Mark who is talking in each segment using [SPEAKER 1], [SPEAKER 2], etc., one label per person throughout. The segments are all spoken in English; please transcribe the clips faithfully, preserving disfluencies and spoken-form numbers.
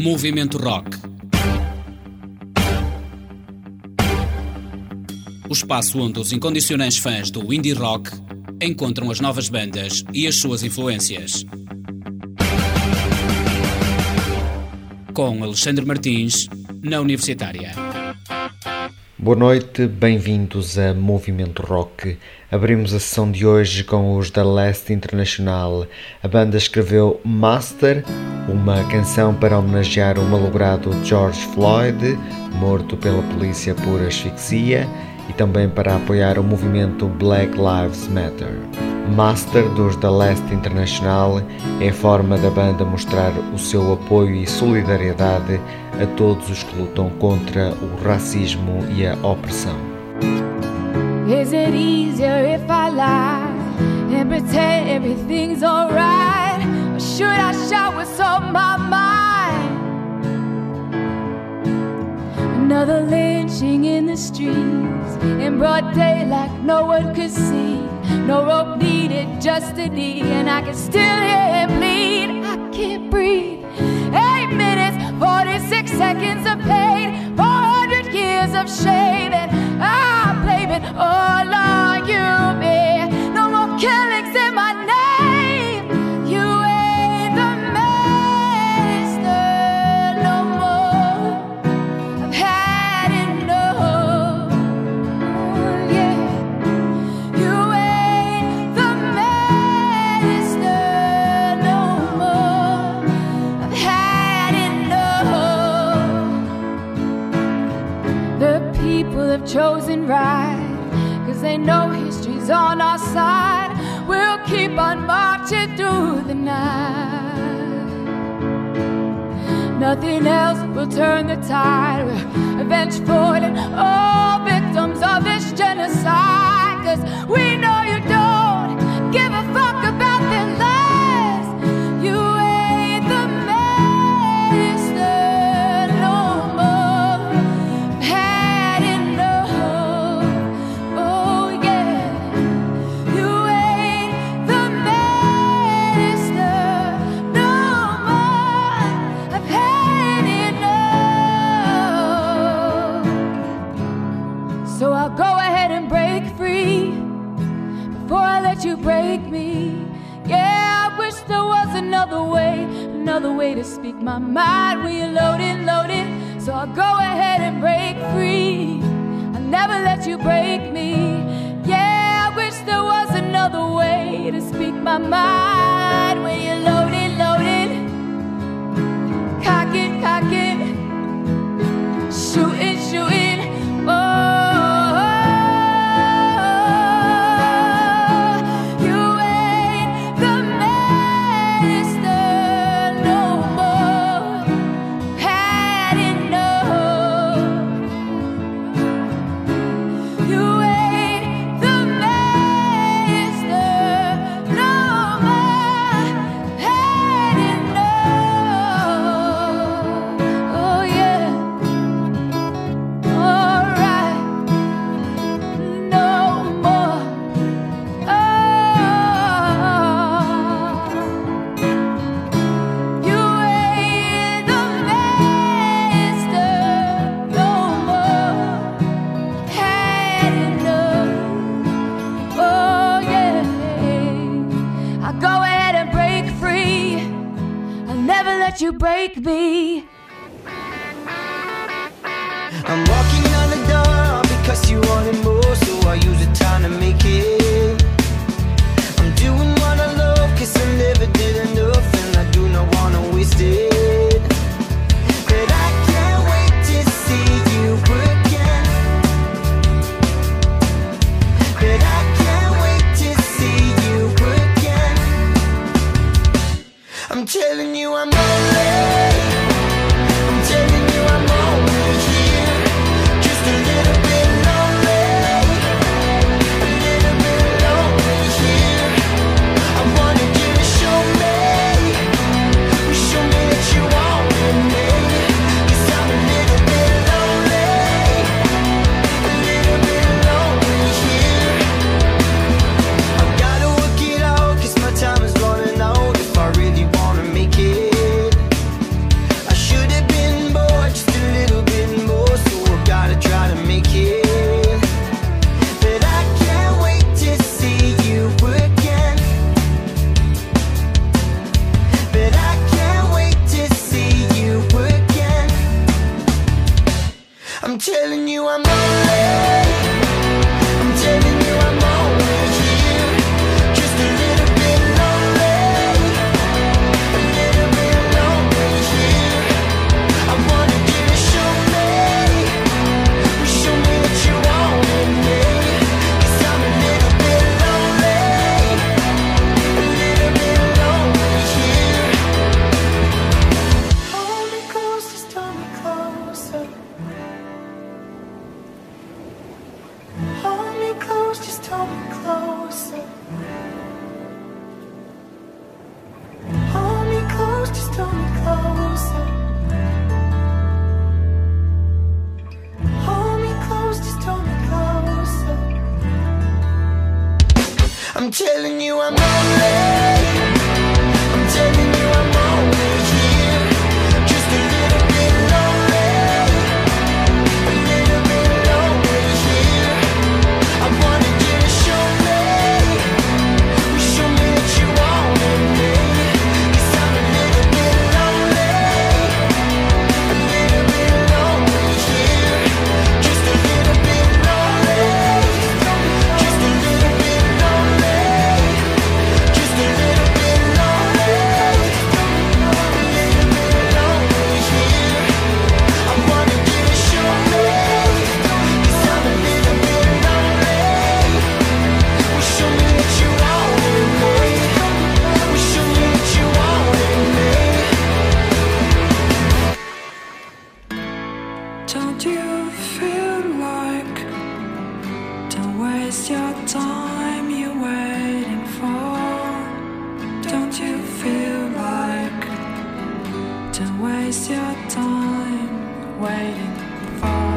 [SPEAKER 1] Movimento Rock. O espaço onde os incondicionais fãs do indie rock encontram as novas bandas e as suas influências. Com Alexandre Martins, na Universitária.
[SPEAKER 2] Boa noite, bem-vindos a Movimento Rock. Abrimos a sessão de hoje com os The Last International. A banda escreveu Master, uma canção para homenagear o malogrado George Floyd, morto pela polícia por asfixia, e também para apoiar o movimento Black Lives Matter. Master dos The Last International é a forma da banda mostrar o seu apoio e solidariedade a todos os que lutam contra o racismo e a opressão.
[SPEAKER 3] Is it easier if I lie and pretend everything's alright? Or should I shout what's on my mind? Another lynching in the streets, in broad daylight, no one could see. No rope needed, just a knee, and I can still hear him bleed. I can't breathe. Eight minutes, forty-six seconds of pain, four hundred years of shame, and I blame it all on you, man. No more killings in my name. You ain't the master no more. I've had enough. Yeah. You ain't the master no more. I've had enough. The people have chosen right, 'cause they know history's on our side. We'll keep on marching through the night. Nothing else will turn the tide. We're vengeful and all victims of this genocide, 'cause we know you don't give a fuck about their lives. You ain't the master no more. Had enough. Oh yeah. You ain't the master no more. I've had enough. So I'll go ahead and break free before I let you break me. Yeah, I wish there was another way, another way to speak my mind when you're loaded, loaded. So I'll go ahead and break free. I'll never let you break me. Yeah, I wish there was another way to speak my mind when you're loaded, loaded. Cock it, cock it. Shoot it, shoot it. Oh. You break me.
[SPEAKER 4] I'm walking on the door because you wanted more, so I use the time to make it. I'm doing what I love 'cause I never did enough, and I do not wanna waste it. But I can't wait to see you again. But I can't wait to see you again. I'm telling you I'm not late. I'm telling you I'm only here just a little bit lonely, a little bit I'm telling you I'm lonely. I'm telling you I'm only here, just a little bit lonely, a little bit lonely here. I wanna get you show me, show me that you want me, 'cause I'm a little bit lonely, a little bit lonely here. Hold me close, just hold me closer. Hold me close, just hold me closer. Hold me close, just hold me closer. Hold me close, just hold me closer. I'm telling you I'm lonely. I'm telling you I'm only here, just a little bit lonely, a little bit lonely here. I wanna get you show me, show me that you want me, 'cause I'm a little bit lonely, a little bit lonely here, just a little bit lonely, just a little bit lonely, just a little bit lonely, a little bit lonely here. I wanna get you show me, 'cause I'm a little bit lonely. Well, show me that you want me. Well, show me that you want me.
[SPEAKER 5] Don't you feel like, don't waste your time you're waiting for? Don't you feel like, don't waste your time waiting for?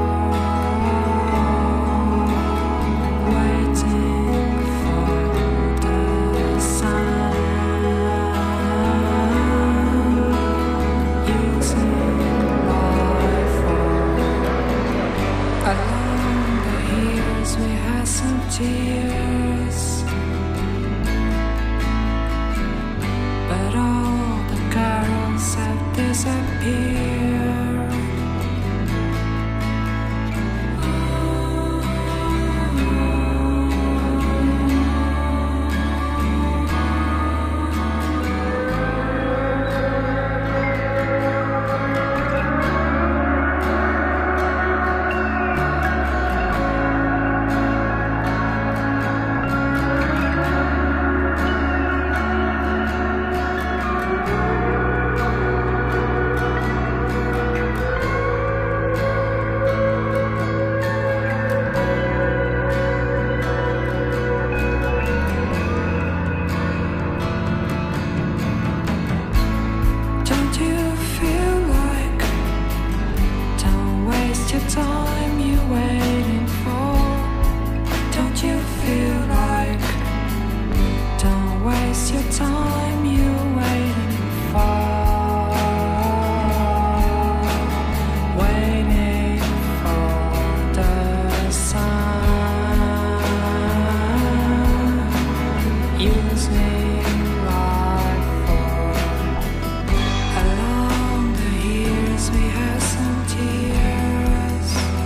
[SPEAKER 5] Waiting for the sun, using life for. Along the years we had some tears, but all the carols have disappeared. Don't you feel like, don't waste your time you're waiting for? Don't you feel like, don't waste your time you're waiting for? Waiting for the sun, using life for. Along the years we had some tears,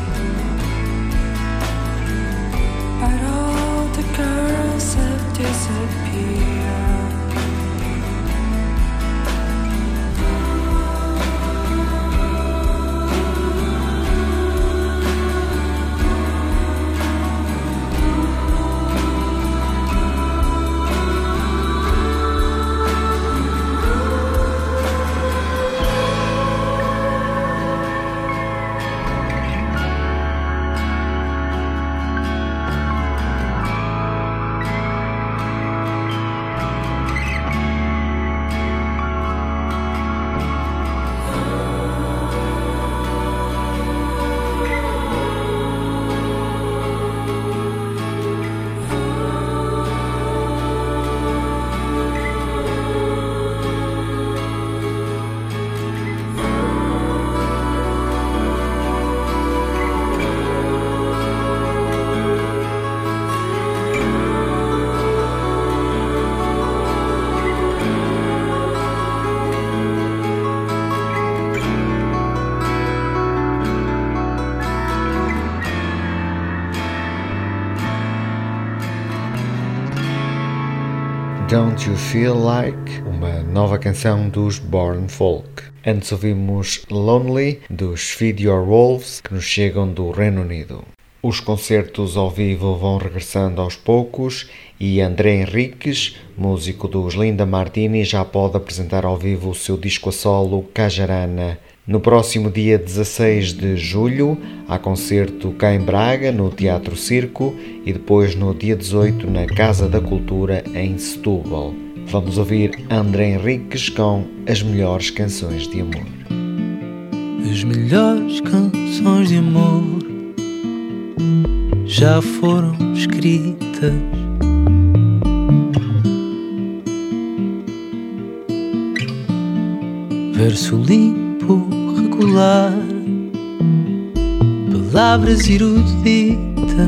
[SPEAKER 2] Don't You Feel Like, uma nova canção dos Born Folk. Antes ouvimos Lonely, dos Feed Your Wolves, que nos chegam do Reino Unido. Os concertos ao vivo vão regressando aos poucos e André Henriques, músico dos Linda Martini, já pode apresentar ao vivo o seu disco a solo Cajarana. No próximo dia dezasseis de julho, há concerto cá em Braga, no Teatro Circo, e depois no dia dezoito na Casa da Cultura, em Setúbal. Vamos ouvir André Henriques com As Melhores Canções de Amor.
[SPEAKER 6] As melhores canções de amor já foram escritas. Verso limpo, regular, palavras eruditas.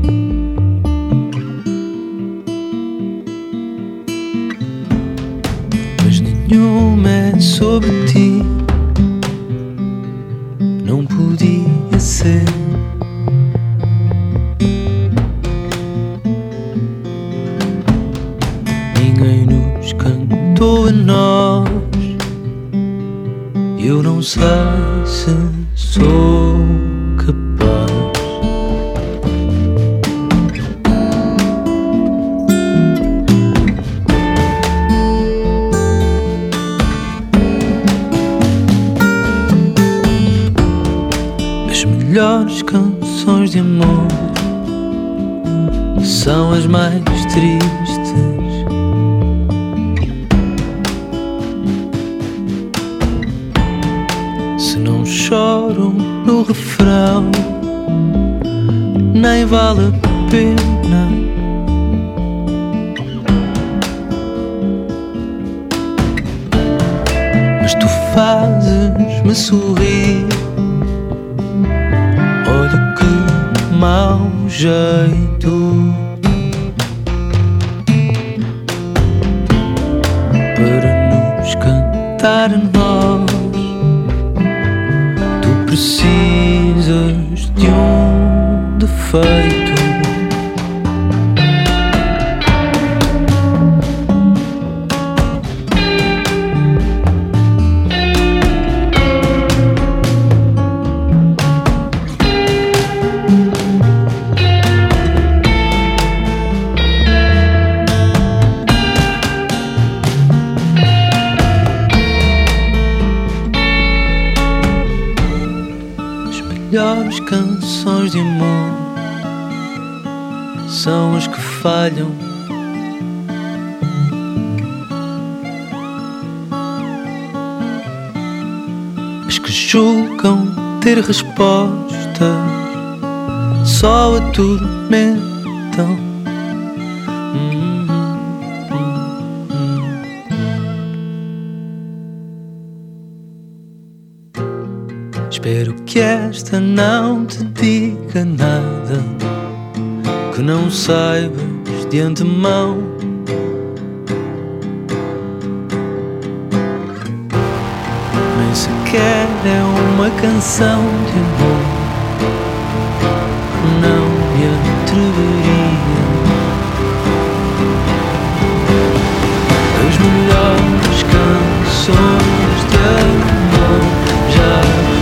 [SPEAKER 6] Mas nenhuma é sobre ti, não podia ser. Ninguém nos cantou a nós. Eu não sei se sou capaz. As melhores canções de amor são as mais tristes. Choram no refrão, nem vale a pena. Mas tu fazes-me sorrir. Olha que mau jeito para nos cantar a nós. Precisas de um defeito. As melhores canções de amor são as que falham. As que julgam ter respostas só atormentam. hum, hum, hum. Espero que esta não te diga nada que não saibas de antemão. Nem sequer é uma canção de amor, não me atreveria. As melhores canções de amor já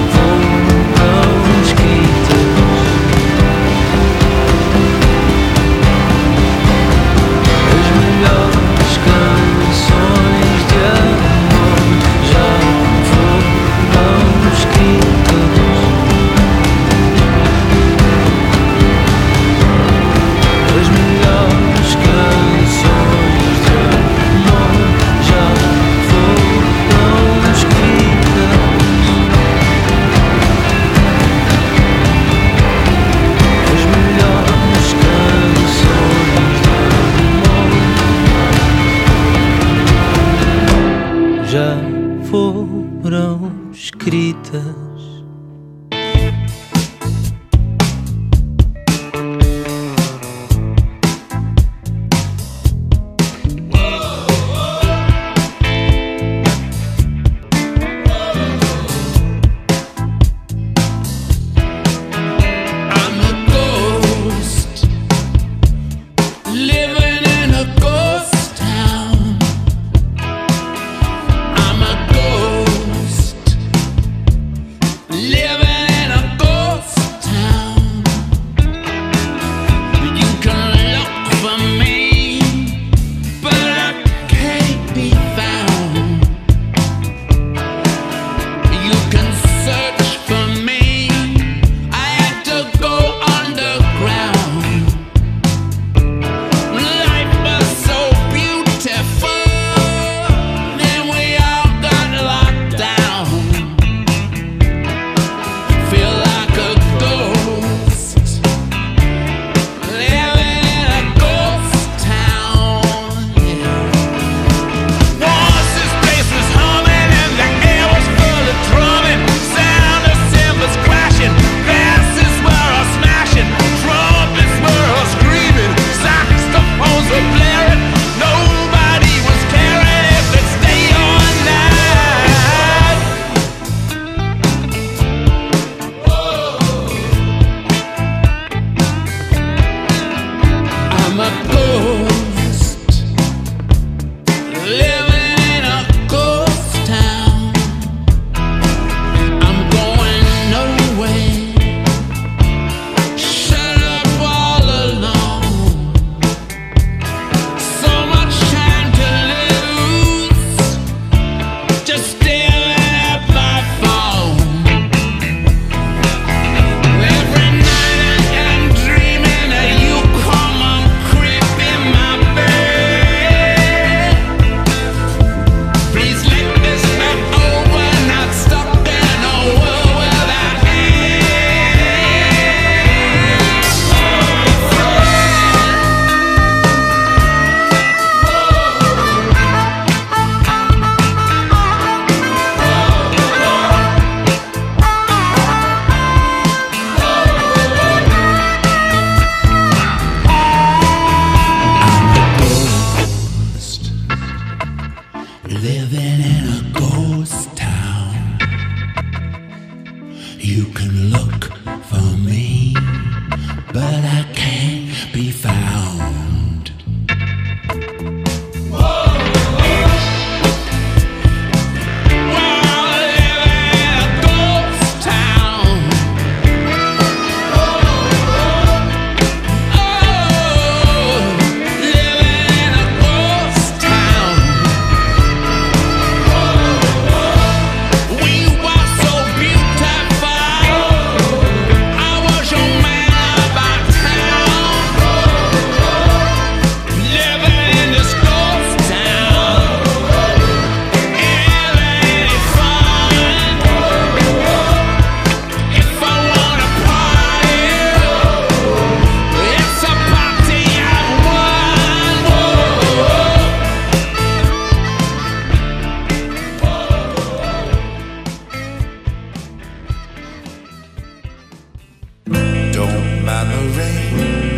[SPEAKER 7] the rain.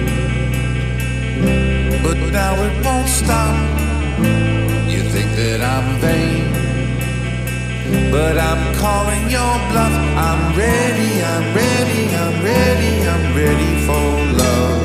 [SPEAKER 7] But now it won't stop. You think that I'm vain, but I'm calling your bluff. I'm ready, I'm ready, I'm ready, I'm ready for love.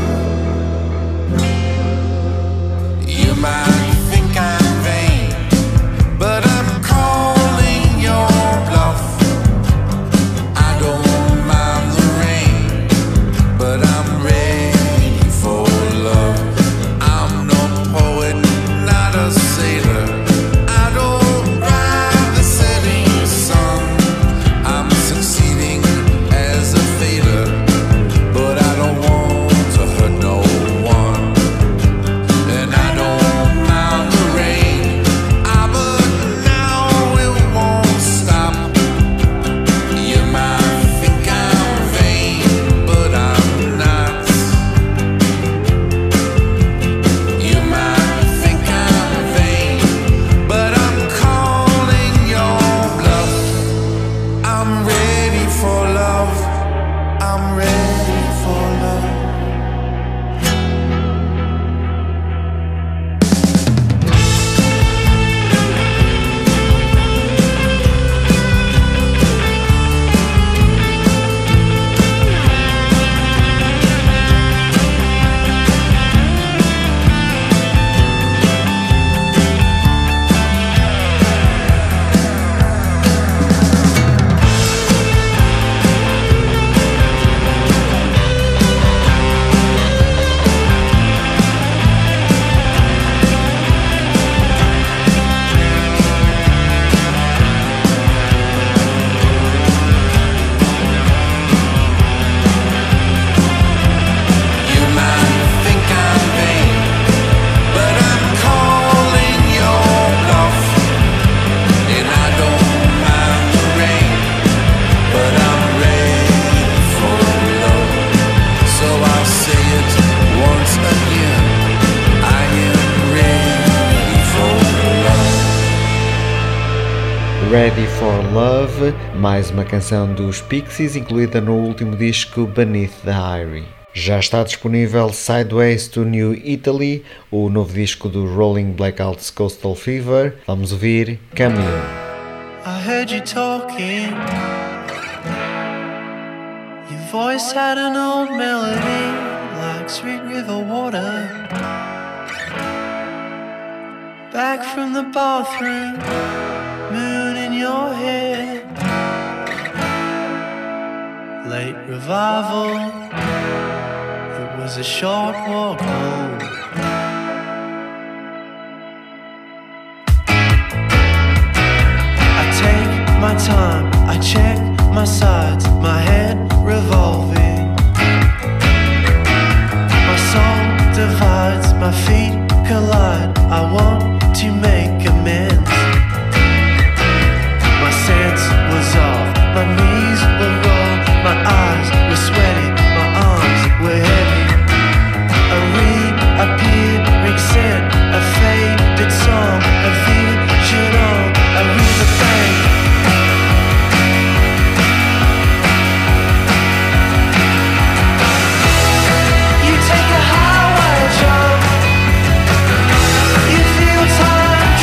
[SPEAKER 7] You might think I'm vain, but I'm calling your bluff. I don't mind the rain, but I'm ready for love. I'm no poet, not a sailor. I don't ride the setting sun. I'm succeeding as a failure, but I don't want to hurt no one. And I don't mind the rain, ah, but now it won't stop. You might think I'm vain, but I'm not. You might think I'm vain, but I'm calling your bluff. I'm ready for love. I'm ready for love. You might think I'm vain, but I'm calling your bluff. And I don't mind the rain, but I'm ready for love. So I'll say it once again. I am ready for love.
[SPEAKER 2] Ready for Love, mais uma canção dos Pixies incluída no último disco Beneath the Eyrie. Já está disponível Sideways to New Italy, o novo disco do Rolling Blackouts Coastal Fever. Vamos ouvir Camille.
[SPEAKER 6] I heard you talking. Your voice had an old melody, like sweet river water. Back from the bathroom, moon in your hair. Late revival, it was a short walk home. I take my time, I check my sides, my head revolving. My soul divides, my feet collide. I want to make amends. My sense was off, my knees were raw, my eyes were sweaty, my arms were heavy. A reappearing scent, a faded song, a vision on a riverbank. You take a highway jump, you feel time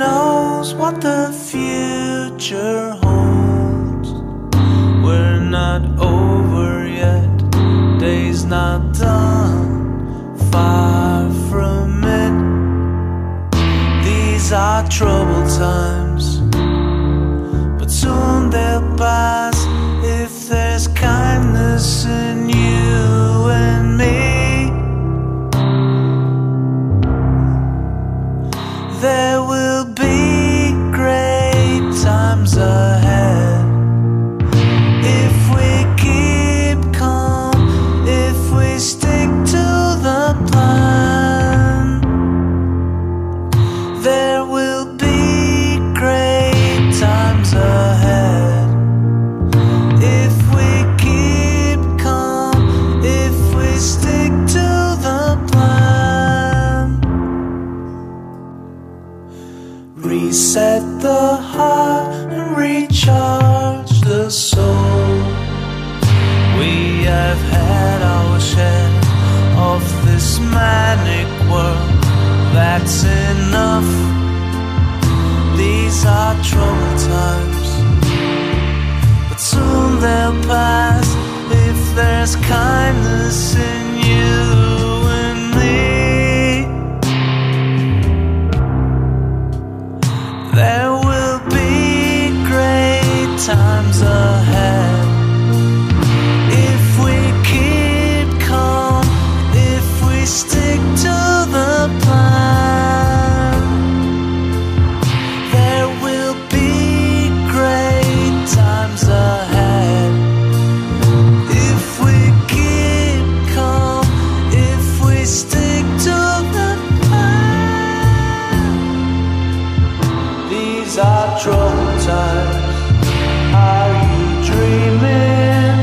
[SPEAKER 6] knows what the future holds? We're not over yet, day's not done, far from it. These are troubled times, but soon they'll pass if there's kindness in you and me. There will be great times ahead if we keep calm, if we stick to the plan. There will be great times ahead if we keep calm, if we stick to the plan. Reset the heart and recharge the soul. We have had our share of this manic world, that's enough. These are troubled times, but soon they'll pass if there's kindness in you and me. There will be great times ahead if we keep calm, if we stick to the plan. There will be great times ahead if we keep calm, if we stick to the plan. These are troubled times. Are you dreaming?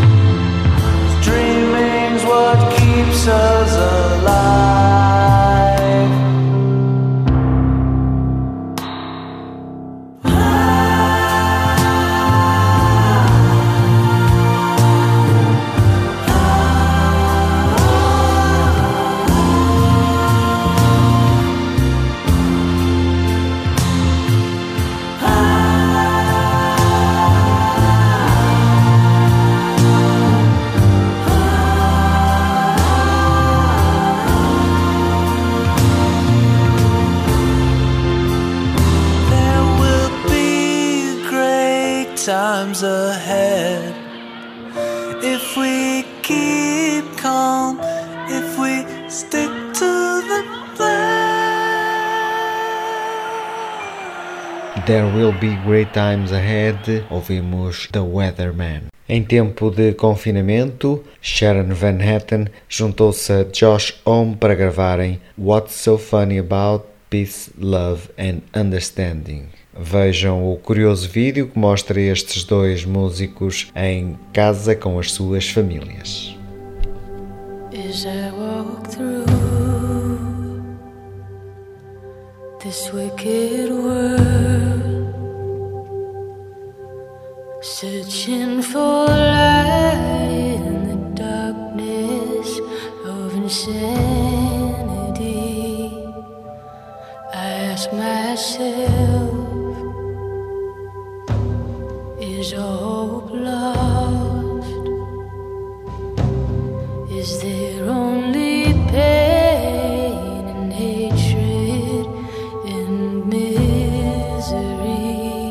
[SPEAKER 6] Dreaming's what keeps us alive. There will be great times ahead if we keep calm, if we stick to the plan.
[SPEAKER 2] There Will Be Great Times Ahead, ouvimos The Weatherman. Em tempo de confinamento, Sharon Van Etten juntou-se a Josh Homme para gravarem What's So Funny About Peace, Love and Understanding. Vejam o curioso vídeo que mostra estes dois músicos em casa com as suas famílias.
[SPEAKER 3] As I walk through this wicked world, searching for light in the darkness of insanity, I ask myself, is hope lost? Is there only pain and hatred and misery?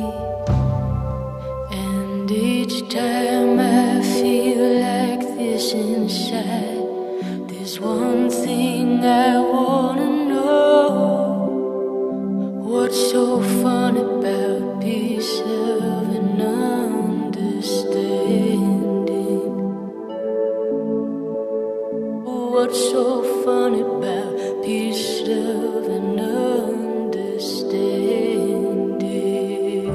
[SPEAKER 3] And each time I feel like this inside, there's one thing I wanna know. What's so fun about peace, love and understanding? What's so fun about peace, love and understanding?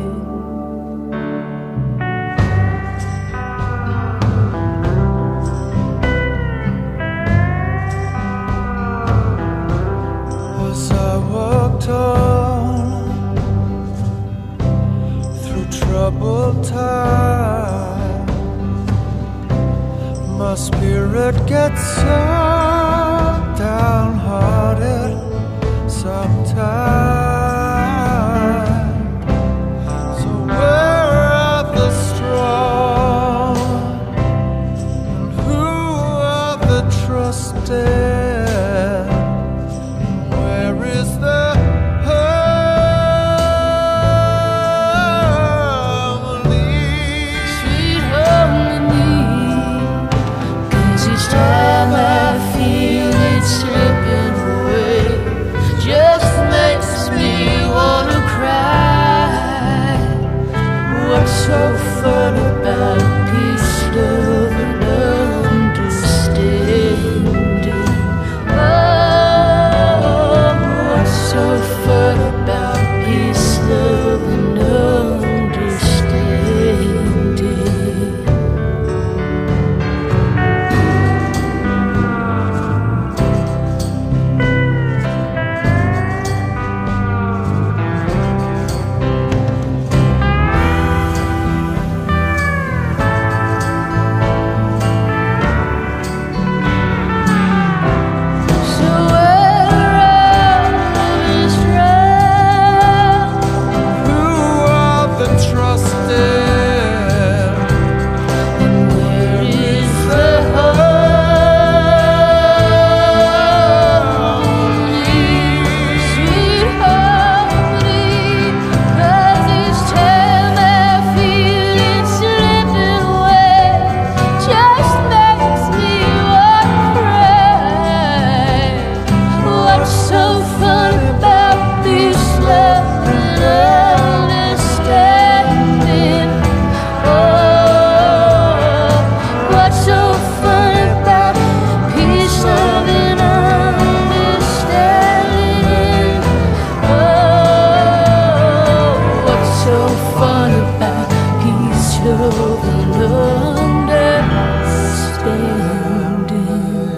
[SPEAKER 6] As I walked on through troubled times, my spirit gets so downhearted sometimes. trusted. Where is the harmony?
[SPEAKER 3] Sweet harmony, 'cause each time I feel it slipping away, just makes me wanna cry. What's so fun about peace, love, and understanding? Oh, what's so fun about peace, love, and understanding? So where is round?
[SPEAKER 6] Who are the trusted?
[SPEAKER 3] Where is the harmony? Sweet harmony, 'cause each time I feel it slipping away, just makes me wanna cry. What's so fun about this love and understanding? Oh, what's so fun about peace, love, and understanding? Oh, what's so fun about peace, love, and understanding?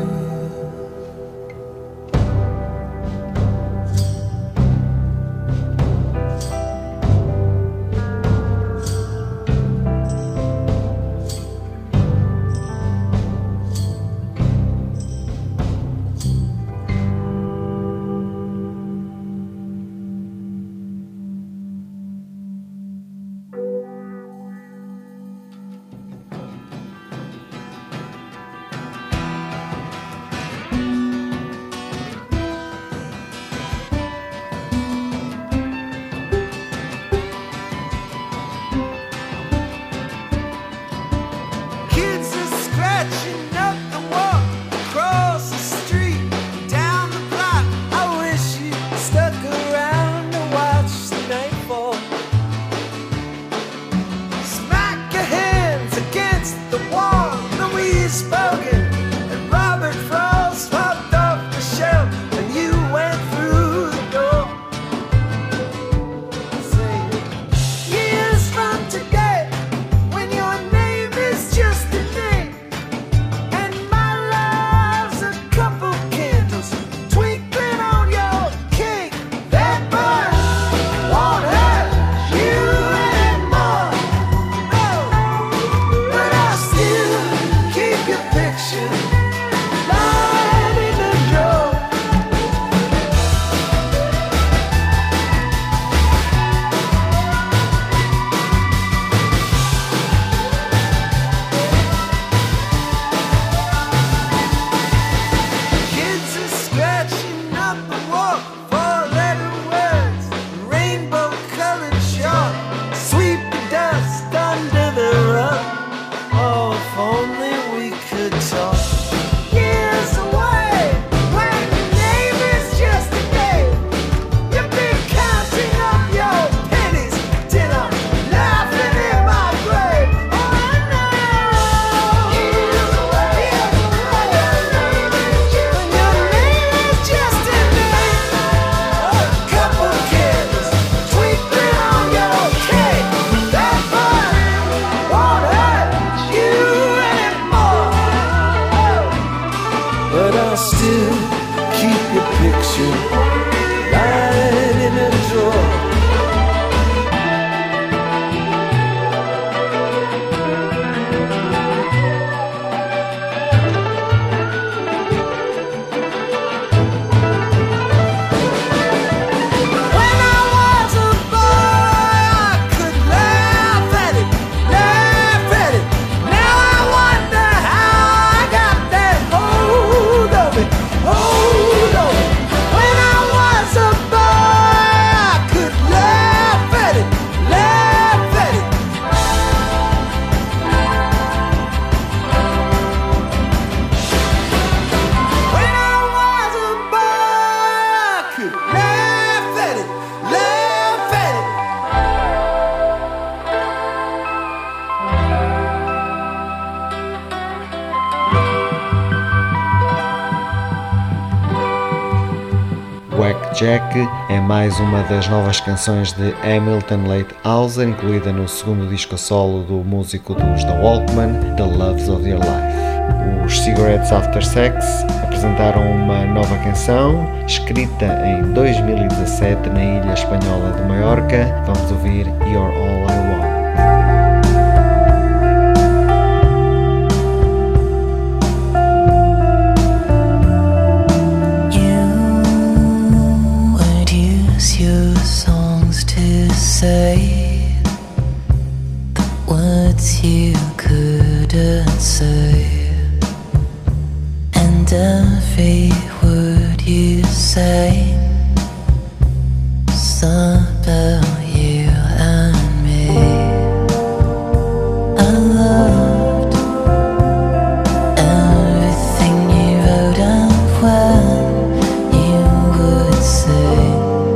[SPEAKER 6] Kids are scratching up the wall across the street, down the block. I wish you stuck around to watch the nightfall. Smack your hands against the wall. Louise spoken, and Robert Frost popped off the shelf, and you went through the door. Saying, years from today, when your name is just a name, and my love's a couple candles twinkling on your cake. That burn won't hurt you anymore. No, but I still keep your picture lying in the drawer. Kids are scratching up the wall, four-letter words, rainbow-colored chalk. Sweep the dust under the rug. Oh, if only we could talk. Years away, when your name is just a name, you'll be counting up your pennies till I'm laughing in my grave. Oh, I know. Years away, when your name is just a name, a couple candles twinkling on your cake. That burn won't hurt you anymore. But I'll still keep your picture lying in a drawer. When I was a boy, I could laugh at it, laugh at it. Now I wonder how I got that hold
[SPEAKER 2] Whack Jack é mais uma das novas canções de Hamilton Leithauser, incluída no segundo disco a solo do músico dos The Walkmen, The Loves of Your Life. Os Cigarettes After Sex apresentaram uma nova canção, escrita em dois mil e dezassete na ilha espanhola de Maiorca. Vamos ouvir You're All I Want.
[SPEAKER 8] Your songs to say the words you couldn't say, and every word you say is about you and me. I loved everything you wrote and when you would say.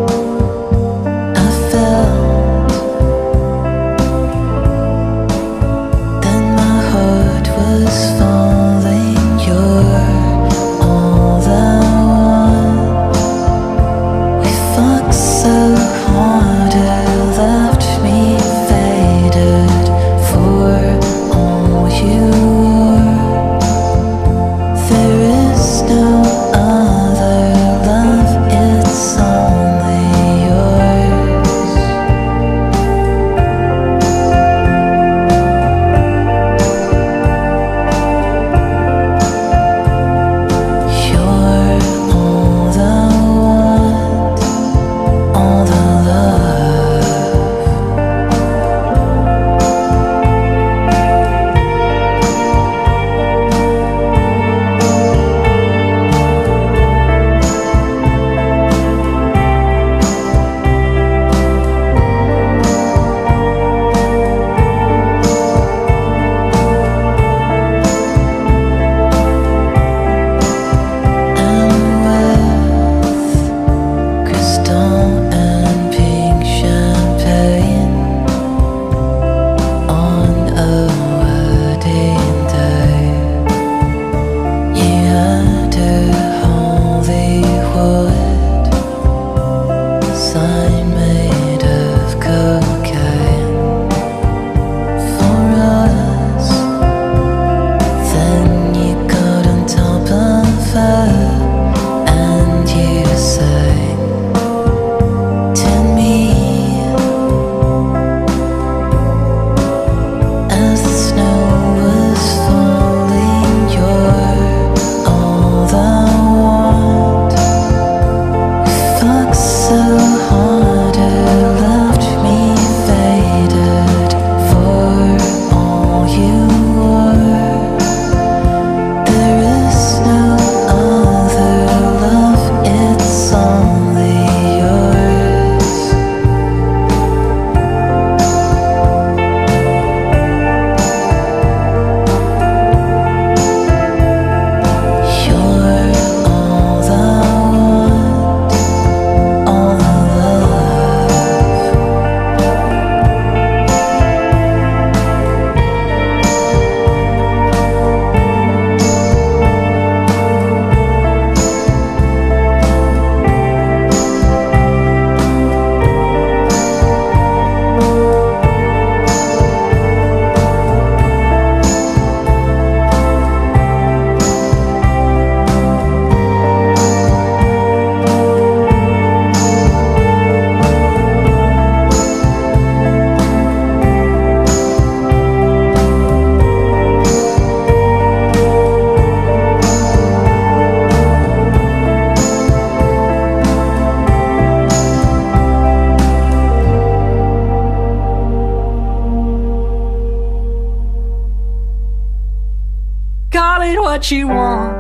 [SPEAKER 9] What you want,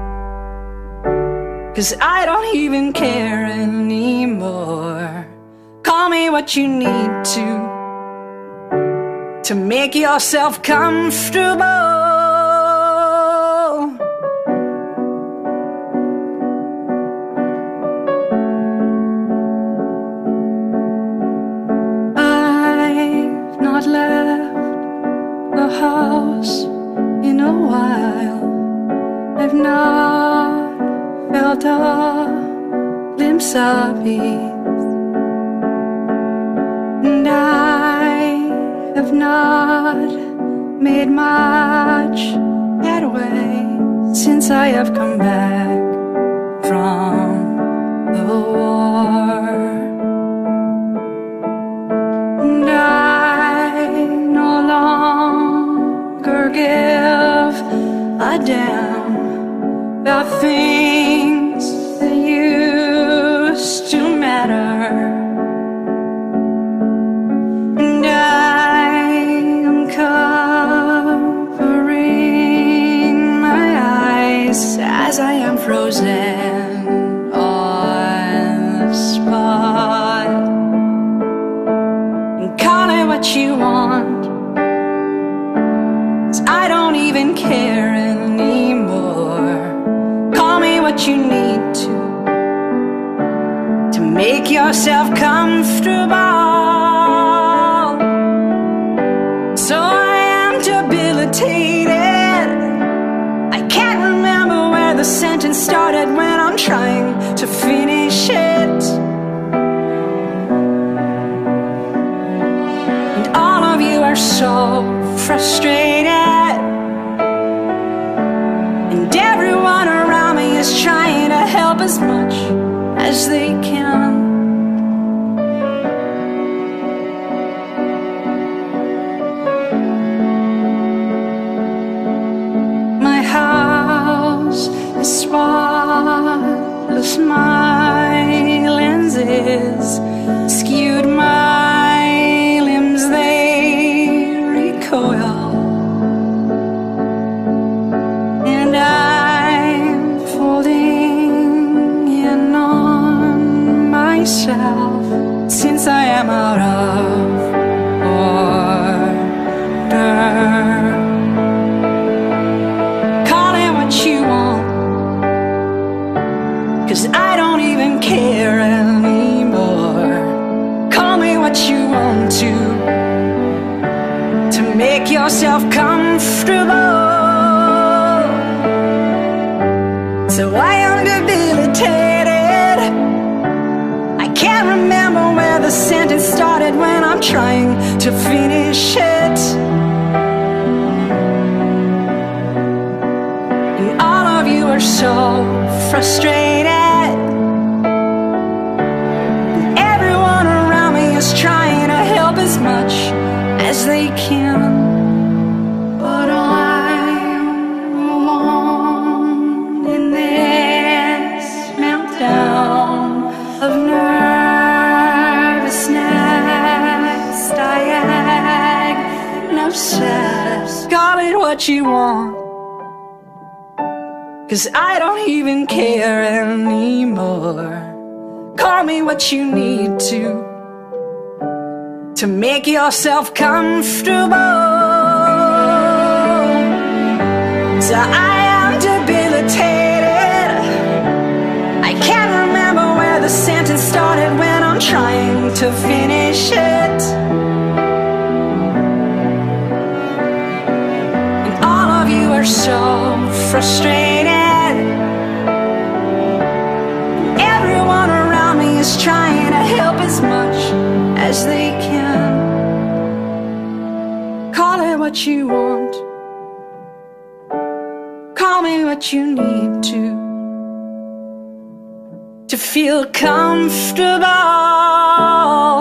[SPEAKER 9] 'cause I don't even care anymore. Call me what you need to to make yourself comfortable. I've not left the house in a while. I've not felt a I'm sorry, and I have not made much headway since I have come back from the war. And I no longer give a damn about things that used to matter. And I am covering my eyes as I am frozen on the spot. And call it what you want, 'cause I don't even care anymore. Call me what you need to to make yourself comfortable. So I am debilitated. I can't remember where the sentence started when I'm trying to finish it. And all of you are so frustrated, and everyone around me is trying to help as much as they can. My house is spotless, my lenses skewed, my limbs they recoil, and I'm folding in on myself since I am out of order. Call it what you want, 'cause I don't even care anymore. Call me what you want to to make yourself comfortable. So I am debilitated. I can't remember where the sentence started when I'm trying to finish it. And all of you are so frustrated, and everyone around me is trying to help as much as they can. But I'm alone in this meltdown of nervousness, diagnosis. Call it what you want, 'cause I don't even care anymore. Call me what you need to to make yourself comfortable. So I am debilitated. I can't remember where the sentence started when I'm trying to finish it. And all of you are so frustrated, and everyone around me is trying to help as much as they can. Call it what you want, call me what you need to to feel comfortable.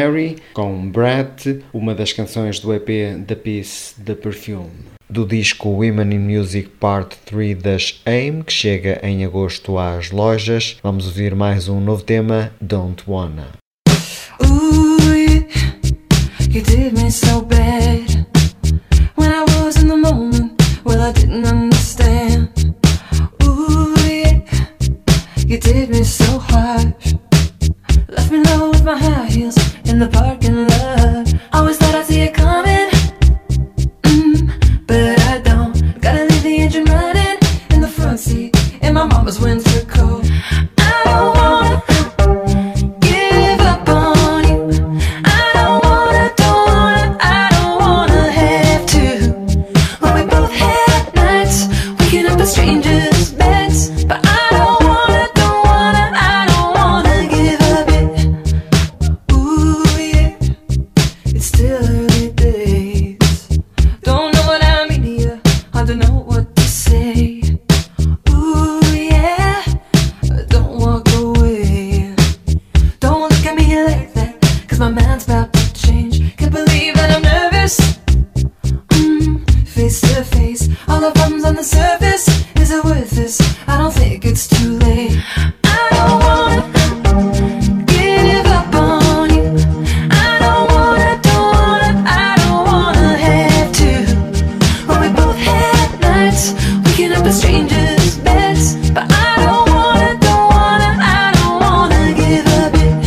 [SPEAKER 2] Mary com Brett, uma das canções do E P The Piece The Perfume. Do disco Women in Music Part três das AIM, que chega em agosto às lojas, vamos ouvir mais um novo tema, Don't Wanna.
[SPEAKER 9] Ooh, you did me so bad when I was in the moment. Well, I didn't understand. Ooh, yeah, you did me so harsh. Left me low with my high heels in the parking lot. Always thought I'd see it coming, mm, but I don't. Gotta leave the engine running in the front seat in my mama's winter coat. I don't wanna give up on you. I don't wanna, don't wanna, I don't wanna have to. When we both had nights waking up in strangers' beds, but I don't wanna, don't wanna, I don't wanna give up it. Ooh yeah, it's still early days. Don't know what I mean to you, hard to know what to say. Ooh yeah, don't walk away. Don't look at me like that, cause my mind's about to change. Can't believe that I'm nervous, mm, face to face. All the problems on the surface, is it worth this? I don't think it's too late. I don't wanna give up on you. I don't wanna, don't wanna, I don't wanna have to. When we both had nights waking up in strangers' beds, but I don't wanna, don't wanna, I don't wanna give up it.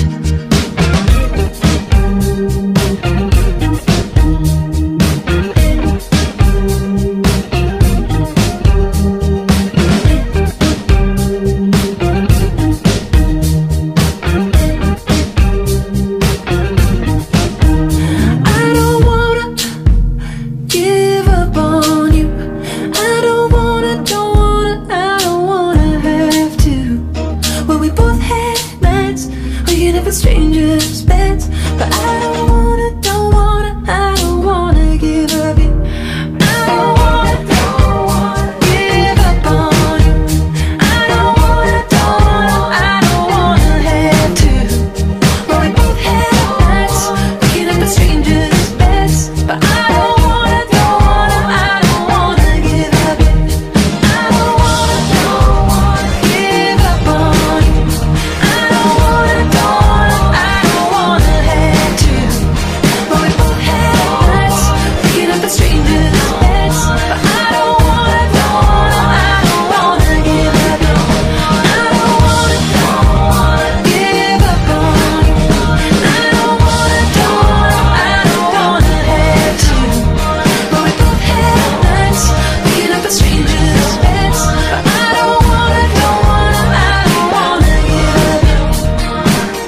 [SPEAKER 9] I don't wanna give up on you. I don't wanna, don't wanna, I don't wanna have to. When we both had nights waking up in strangers' beds, but I don't wanna, don't wanna, I don't wanna give up it. I don't wanna, don't wanna give up on you. I don't wanna, don't wanna, I don't wanna have to. When we both had nights waking up in strangers' beds, but I don't wanna, don't wanna, I don't wanna give up it. I don't wanna, don't wanna give up on you. I don't wanna, don't wanna, I don't wanna have to. When we both had nights waking up in strangers' beds, but I don't wanna, don't wanna, I don't wanna give up. I don't wanna, don't wanna give up on you. I don't wanna, don't wanna, I don't wanna have to. When we both had nights waking up in strangers' beds, but I don't wanna, don't wanna, I don't wanna give up.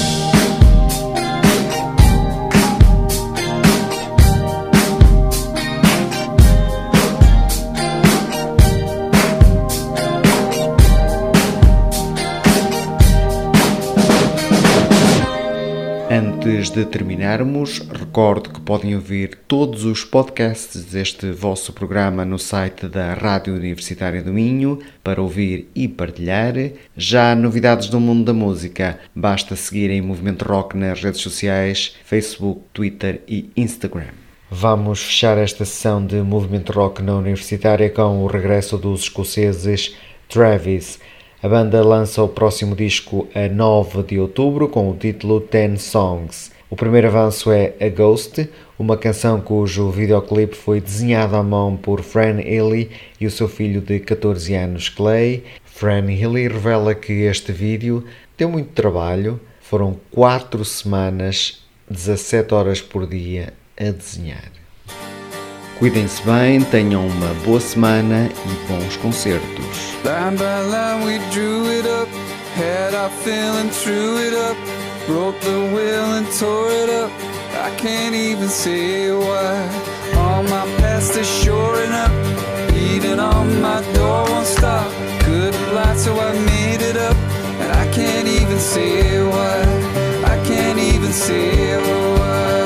[SPEAKER 2] Antes de terminarmos, recordo que podem ouvir todos os podcasts deste vosso programa no site da Rádio Universitária do Minho para ouvir e partilhar. Já há novidades do mundo da música, basta seguirem Movimento Rock nas redes sociais, Facebook, Twitter e Instagram. Vamos fechar esta sessão de Movimento Rock na Universitária com o regresso dos escoceses Travis. A banda lança o próximo disco a nove de outubro com o título Ten Songs. O primeiro avanço é A Ghost, uma canção cujo videoclipe foi desenhado à mão por Fran Healy e o seu filho de catorze anos, Clay. Fran Healy revela que este vídeo deu muito trabalho, foram quatro semanas, dezassete horas por dia a desenhar. Cuidem-se bem, tenham uma boa semana e bons concertos.
[SPEAKER 7] Line by line we drew it up, had our feeling, threw it up, broke the will and tore it up. I can't even say why. All my past is shoring up, beating on my door won't stop. Could have lied so I made it up, and I can't even say why. I can't even say why.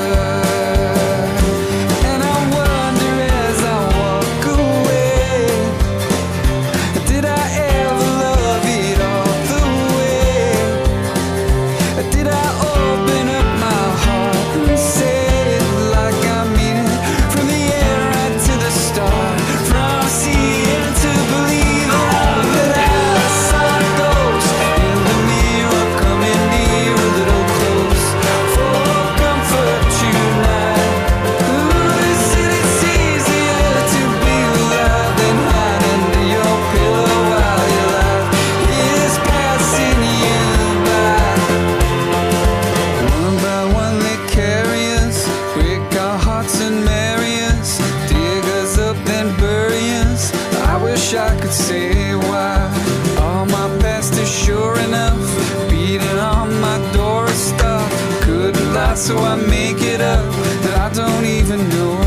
[SPEAKER 7] Did I open up my heart?
[SPEAKER 10] so I make it up that I don't even know.